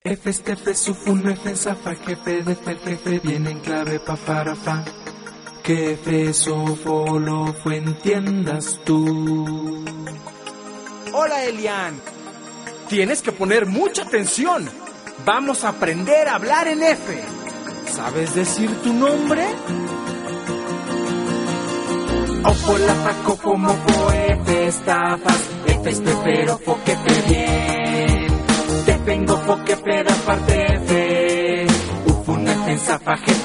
F, F, sufun, F, zafa, jefe, de jefe, viene en clave, pa, para, fa. Que F, sofo, lo fue, entiendas tú. Hola, Elian. Tienes que poner mucha atención. Vamos a aprender a hablar en F. ¿Sabes decir tu nombre? Ofo, la, fa, cofo, mofo, F, estafas, F, pero, fo, que fe, bien. Te vengo, fo, que fe, da parte, F. Ufun, F, zafa, jefe,